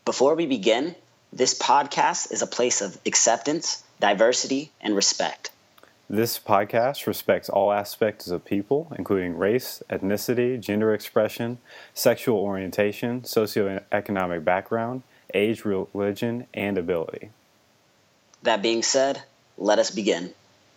Before we begin, this podcast is a place of acceptance, diversity, and respect. This podcast respects all aspects of people, including race, ethnicity, gender expression, sexual orientation, socioeconomic background, age, religion, and ability. That being said, let us begin.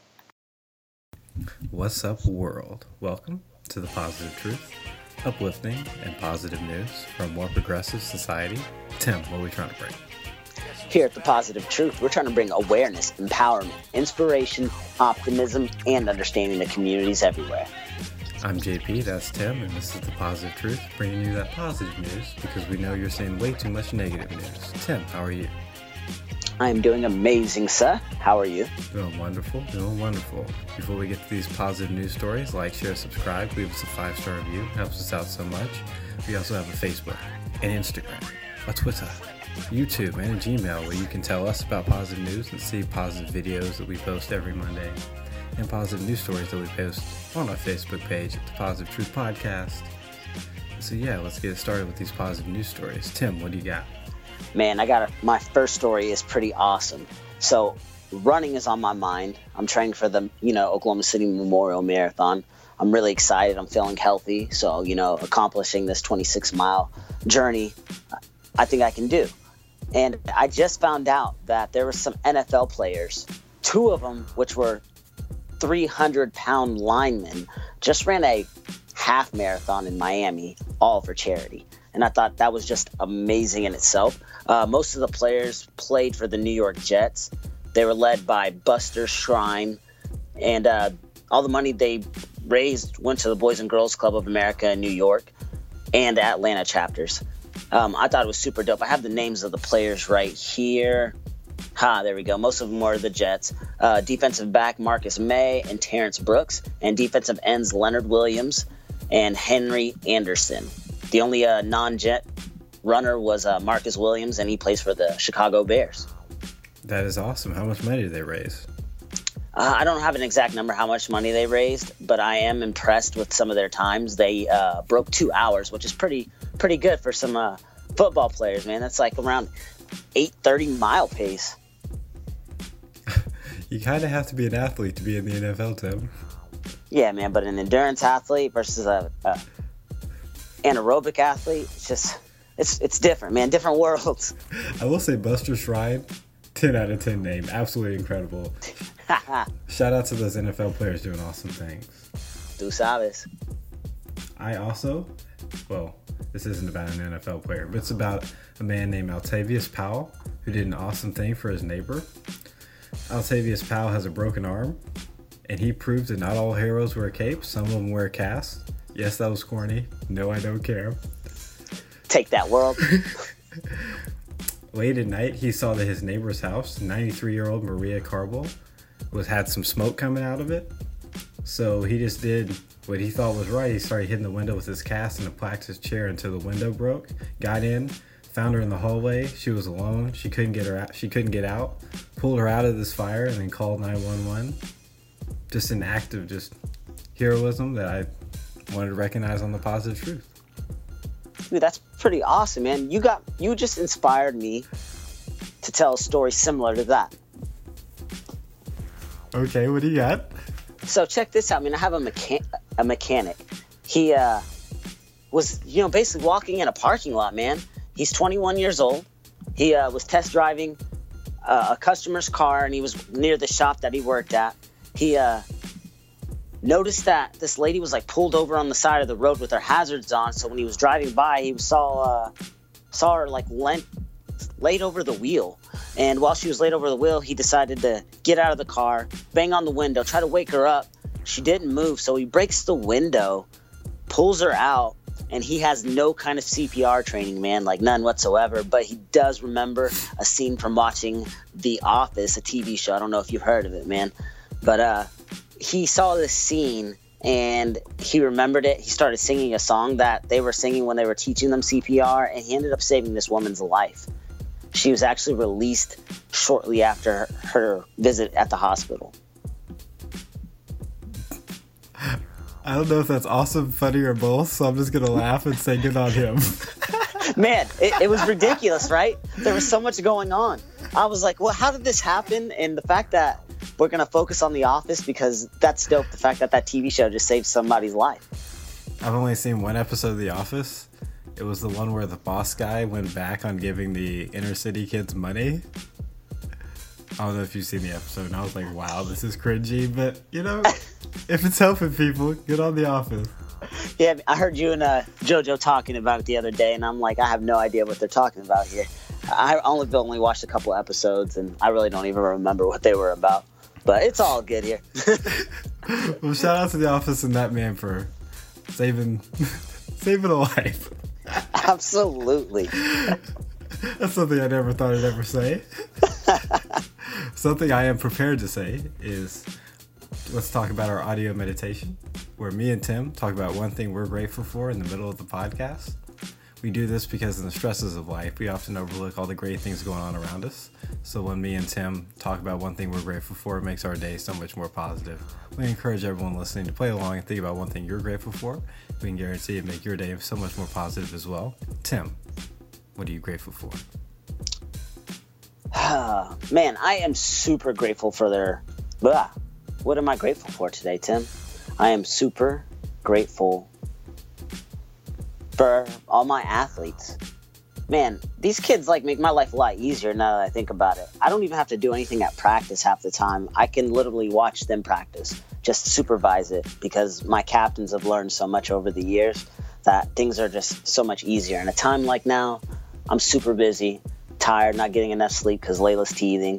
What's up, world? Welcome to The Positive Truth, uplifting and positive news from a more progressive society. Tim, what are we trying to bring? Here at The Positive Truth, we're trying to bring awareness, empowerment, inspiration, optimism, and understanding to communities everywhere. I'm JP, that's Tim, and this is The Positive Truth, bringing you that positive news because we know you're seeing way too much negative news. Tim, how are you? I'm doing amazing, sir. How are you? Doing wonderful. Before we get to these positive news stories, like, share, subscribe, leave us a 5-star review. It helps us out so much. We also have a Facebook, an Instagram, a Twitter, YouTube, and a Gmail where you can tell us about positive news and see positive videos that we post every Monday and positive news stories that we post on our Facebook page at The Positive Truth Podcast. So yeah, let's get started with these positive news stories. Tim, what do you got? Man, my first story is pretty awesome. So running is on my mind. I'm training for the, Oklahoma City Memorial Marathon. I'm really excited. I'm feeling healthy. So, accomplishing this 26-mile journey, I think I can do. And I just found out that there were some NFL players, 2 of them, which were 300-pound linemen, just ran a half marathon in Miami, all for charity. And I thought that was just amazing in itself. Most of the players played for the New York Jets. They were led by Buster Shrine. And all the money they raised went to the Boys and Girls Club of America in New York and the Atlanta chapters. I thought it was super dope. I have the names of the players right here. There we go. Most of them were the Jets. Defensive back Marcus May and Terrence Brooks. And defensive ends Leonard Williams and Henry Anderson. The only non-Jet runner was Marcus Williams, and he plays for the Chicago Bears. That is awesome. How much money did they raise? I don't have an exact number how much money they raised, but I am impressed with some of their times. They broke 2 hours, which is pretty good for some football players, man. That's like around 8:30 mile pace. You kind of have to be an athlete to be in the NFL, Tim. Yeah, man, but an endurance athlete versus a anaerobic athlete, it's different, man. Different worlds. I will say Buster Shrine, 10 out of 10 name. Absolutely incredible. Shout out to those NFL players doing awesome things. Tu sabes. This isn't about an NFL player, but it's about a man named Altavius Powell who did an awesome thing for his neighbor. Altavius Powell has a broken arm, and he proved that not all heroes wear capes. Some of them wear casts. Yes, that was corny. No, I don't care. Take that, world. Late at night, he saw that his neighbor's house, 93-year-old Maria Carbol, had some smoke coming out of it. So he just did what he thought was right. He started hitting the window with his cast and placked his chair until the window broke. Got in, found her in the hallway. She was alone. She couldn't get out. Pulled her out of this fire and then called 911. Just an act of just heroism that I wanted to recognize on The Positive Truth. Dude, that's pretty awesome, man. You just inspired me to tell a story similar to that. Okay, what do you got? So check this out, man. I have a mechanic. He was, basically walking in a parking lot, man. He's 21 years old. He was test driving a customer's car, and he was near the shop that he worked at. He noticed that this lady was like pulled over on the side of the road with her hazards on. So when he was driving by, he saw her like laid over the wheel. And while she was laid over the wheel, he decided to get out of the car, bang on the window, try to wake her up. She didn't move, so he breaks the window, pulls her out, and he has no kind of CPR training, man, like none whatsoever. But he does remember a scene from watching The Office, a TV show. I don't know if you've heard of it, man. But he saw this scene, and he remembered it. He started singing a song that they were singing when they were teaching them CPR, and he ended up saving this woman's life. She was actually released shortly after her visit at the hospital. I don't know if that's awesome, funny, or both, so I'm just going to laugh and say good on him. Man, it was ridiculous, right? There was so much going on. I was like, well, how did this happen? And the fact that we're going to focus on The Office, because that's dope. The fact that TV show just saved somebody's life. I've only seen one episode of The Office. It was the one where the boss guy went back on giving the inner city kids money. I don't know if you've seen the episode, and I was like, wow, this is cringy, but, if it's helping people, get on The Office. Yeah, I heard you and JoJo talking about it the other day, and I'm like, I have no idea what they're talking about here. I only watched a couple episodes, and I really don't even remember what they were about. But it's all good here. Well, shout out to The Office and that man for saving a life. Absolutely. That's something I never thought I'd ever say. Something I am prepared to say is, let's talk about our audio meditation, where me and Tim talk about one thing we're grateful for in the middle of the podcast. We do this because in the stresses of life, we often overlook all the great things going on around us. So when me and Tim talk about one thing we're grateful for, it makes our day so much more positive. We encourage everyone listening to play along and think about one thing you're grateful for. We can guarantee it make your day so much more positive as well. Tim, what are you grateful for? Man, I am super grateful for their... What am I grateful for today, Tim? I am super grateful for all my athletes. Man, these kids make my life a lot easier now that I think about it. I don't even have to do anything at practice half the time. I can literally watch them practice, just supervise it, because my captains have learned so much over the years that things are just so much easier. In a time like now, I'm super busy, tired, not getting enough sleep because Layla's teething.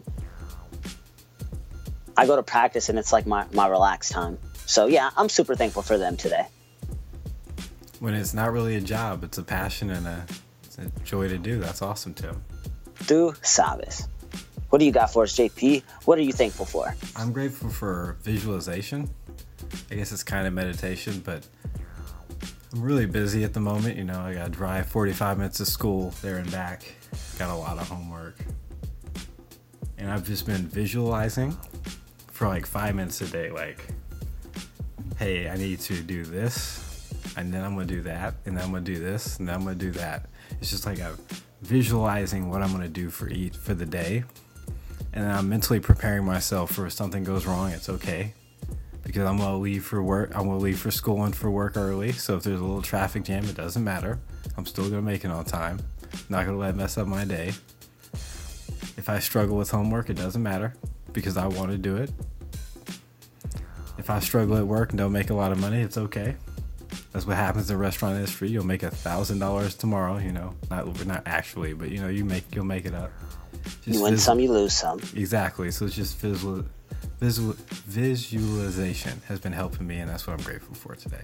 I go to practice and it's like my relaxed time. So yeah, I'm super thankful for them today. When it's not really a job, it's a passion and it's a joy to do. That's awesome, Tim. Tu sabes. What do you got for us, JP? What are you thankful for? I'm grateful for visualization. I guess it's kind of meditation, but I'm really busy at the moment. I got to drive 45 minutes to school there and back. Got a lot of homework. And I've just been visualizing for 5 minutes a day. Hey, I need to do this. And then I'm going to do that, and then I'm going to do this, and then I'm going to do that. It's just I'm visualizing what I'm going to do for the day. And then I'm mentally preparing myself for if something goes wrong, it's okay. Because I'm going to leave for work, I'm going to leave for school and for work early. So if there's a little traffic jam, it doesn't matter. I'm still going to make it on time. Not going to let it mess up my day. If I struggle with homework, it doesn't matter because I want to do it. If I struggle at work and don't make a lot of money, it's okay. That's what happens in restaurant industry. You'll make $1,000 tomorrow. Not actually, but you'll make it up. You win some, you lose some. Exactly. So it's just visualization has been helping me, and that's what I'm grateful for today.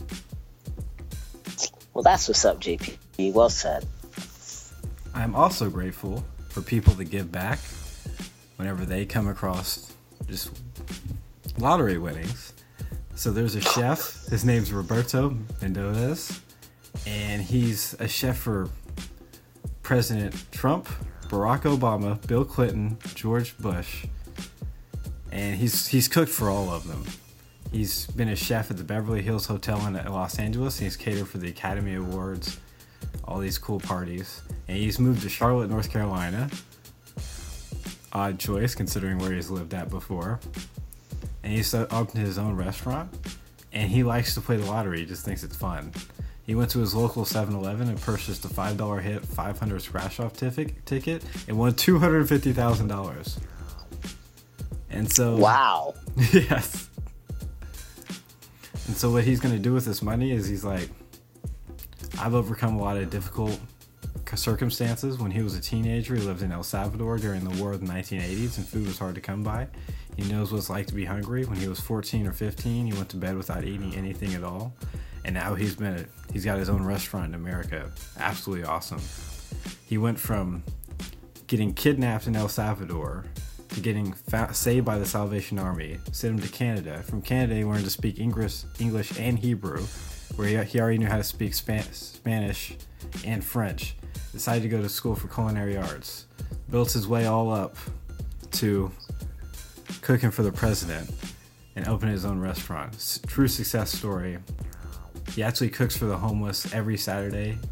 Well, that's what's up, JP. Well said. I'm also grateful for people that give back whenever they come across just lottery winnings. So there's a chef, his name's Roberto Mendoza, and he's a chef for President Trump, Barack Obama, Bill Clinton, George Bush, and he's cooked for all of them. He's been a chef at the Beverly Hills Hotel in Los Angeles, and he's catered for the Academy Awards, all these cool parties, and he's moved to Charlotte, North Carolina. Odd choice considering where he's lived at before. And he's opened his own restaurant, and he likes to play the lottery. He just thinks it's fun. He went to his local 7-Eleven and purchased a $5 hit 500 scratch-off ticket and won $250,000. And so... Wow. Yes. And so what he's going to do with this money is he's like, I've overcome a lot of difficult circumstances. When he was a teenager, he lived in El Salvador during the war of the 1980s, and food was hard to come by. He knows what it's like to be hungry. When he was 14 or 15, he went to bed without eating anything at all. And now he's got his own restaurant in America. Absolutely awesome. He went from getting kidnapped in El Salvador to getting saved by the Salvation Army, sent him to Canada. From Canada, he learned to speak English and Hebrew, where he already knew how to speak Spanish and French. Decided to go to school for culinary arts. Built his way all up to cooking for the president and opened his own restaurant. True success story. He actually cooks for the homeless every Saturday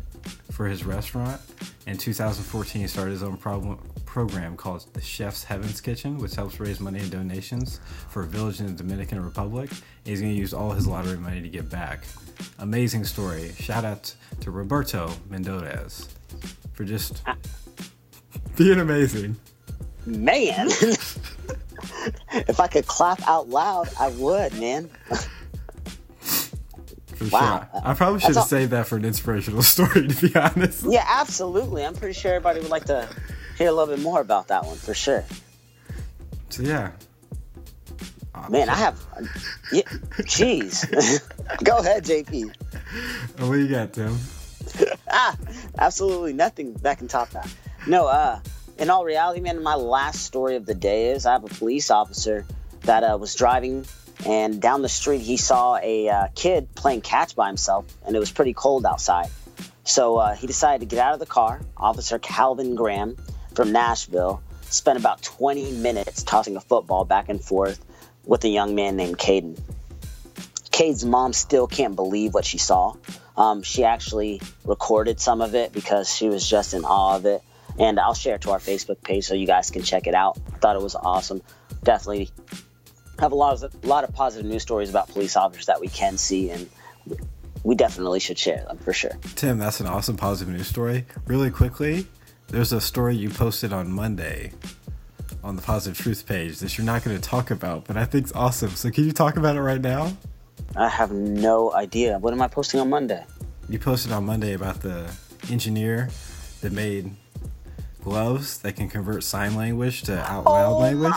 for his restaurant. In 2014, he started his own program called the Chef's Heaven's Kitchen, which helps raise money and donations for a village in the Dominican Republic. And he's going to use all his lottery money to give back. Amazing story. Shout out to Roberto Mendez for just being amazing. Man, if I could clap out loud, I would, man. For wow. Sure. I probably should have saved that for an inspirational story, to be honest. Yeah, absolutely. I'm pretty sure everybody would like to hear a little bit more about that one, for sure. So, yeah. Man, I have... Yeah, jeez. Go ahead, JP. Oh, what do you got, Tim? Absolutely nothing that can top that. No, in all reality, man, my last story of the day is I have a police officer that was driving, and down the street he saw a kid playing catch by himself, and it was pretty cold outside. So he decided to get out of the car. Officer Calvin Graham from Nashville spent about 20 minutes tossing a football back and forth with a young man named Caden. Cade's mom still can't believe what she saw. She actually recorded some of it because she was just in awe of it. And I'll share it to our Facebook page so you guys can check it out. I thought it was awesome. Definitely have a lot of positive news stories about police officers that we can see, and we definitely should share them for sure. Tim, that's an awesome positive news story. Really quickly, there's a story you posted on Monday on the Positive Truth page that you're not going to talk about, but I think it's awesome. So can you talk about it right now? I have no idea. What am I posting on Monday? You posted on Monday about the engineer that made gloves that can convert sign language to out loud language.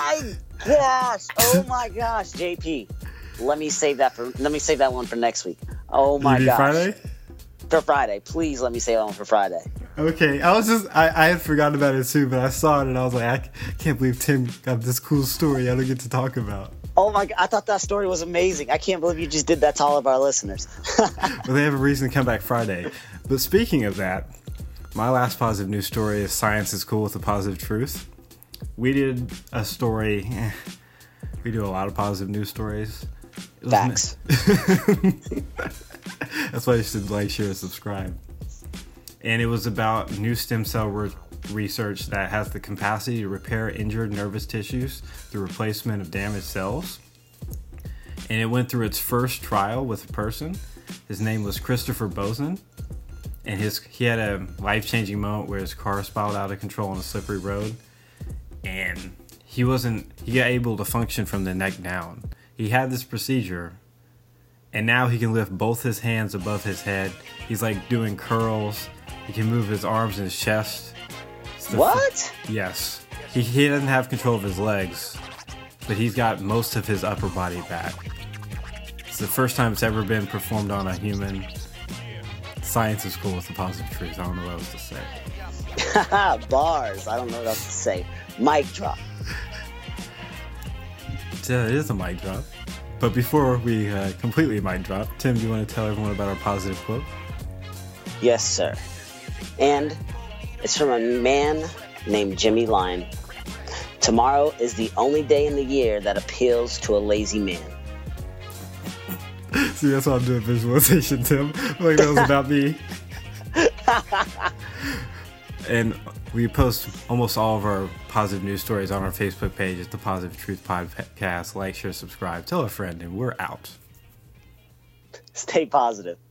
Oh my gosh, JP. Let me save that one for next week. Oh my gosh. Friday? For Friday. Please let me save that one for Friday. Okay, I had forgotten about it too, but I saw it and I was like, I can't believe Tim got this cool story I don't get to talk about. Oh my God, I thought that story was amazing. I can't believe you just did that to all of our listeners. Well, they have a reason to come back Friday. But speaking of that, my last positive news story is Science is Cool with a Positive Truth. We did a story. We do a lot of positive news stories. Facts. That's why you should like, share, and subscribe. And it was about new stem cell research that has the capacity to repair injured nervous tissues through replacement of damaged cells. And it went through its first trial with a person. His name was Christopher Boson. And he had a life-changing moment where his car spiraled out of control on a slippery road. And he got able to function from the neck down. He had this procedure, and now he can lift both his hands above his head. He's like doing curls. He can move his arms and his chest. What? Yes. He doesn't have control of his legs, but he's got most of his upper body back. It's the first time it's ever been performed on a human. Science is cool with the positive truth. I don't know what else to say. Bars. I don't know what else to say. Mic drop. Yeah, it is a mic drop. But before we completely mic drop, Tim, do you want to tell everyone about our positive quote? Yes, sir. And it's from a man named Jimmy Lyon. Tomorrow is the only day in the year that appeals to a lazy man. See, that's why I'm doing visualization, Tim. Like that was about me. And we post almost all of our positive news stories on our Facebook page. It's the Positive Truth Podcast. Like, share, subscribe, tell a friend, and we're out. Stay positive.